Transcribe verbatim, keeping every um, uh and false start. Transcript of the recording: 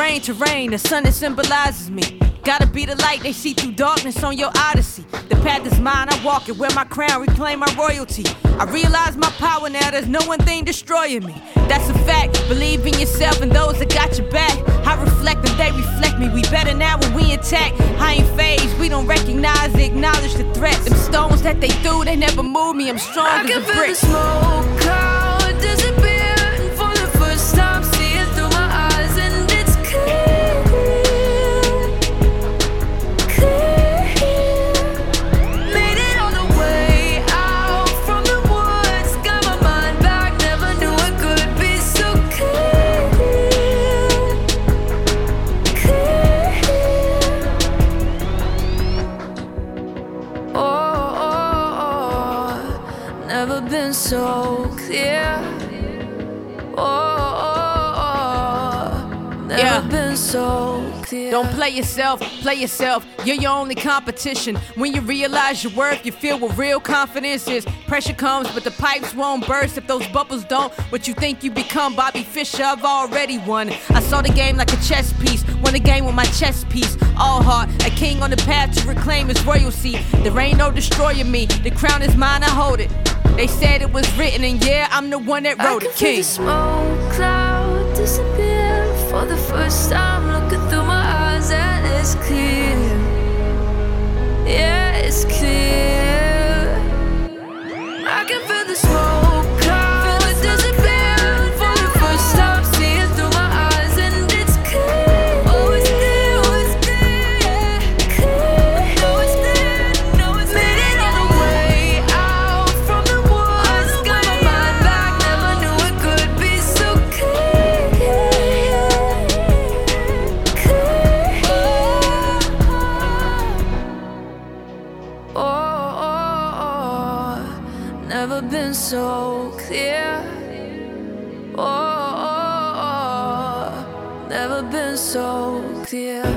terrain, terrain, the sun that symbolizes me. Gotta be the light they see through darkness on your odyssey. The path is mine, I walk it, wear my crown, reclaim my royalty. I realize my power now, there's no one thing destroying me. That's a fact, believe in yourself and those that got your back. I reflect and they reflect me, we better now when we attack. I ain't phased, we don't recognize, acknowledge the threats. Them stones that they threw, they never move me, I'm strong I as can a feel brick. the smoke cloud disappear, and for the first time see it through my eyes, and it's clear, clear. Made it all the way out from the woods, got my mind back, never knew it could be so clear, clear. Oh, oh, oh, never been so clear. Oh, oh, oh, never Yeah. been so clear. Don't play yourself, play yourself. You're your only competition. When you realize your worth, you feel what real confidence is. Pressure comes, but the pipes won't burst if those bubbles don't. What you think you become, Bobby Fischer, I've already won. I saw the game like a chess piece, won the game with my chess piece. All heart, a king on the path to reclaim his royalty. There ain't no destroying me, the crown is mine, I hold it. They said it was written, and yeah, I'm the one that I wrote can it, feel king. the smoke cloud disappear for the first time, looking through my eyes, and it's clear. Yeah, it's clear. I can feel the smoke cloud disappear for the first time, see it through my eyes, and it's clear. Oh, it's clear, oh, it's clear, clear. No, it's clear, no, it's clear. Made it all the way out from the woods, got my mind back, never knew it could be so clear, clear. Oh, oh, oh, never been so clear. Oh, oh, oh, never been so clear.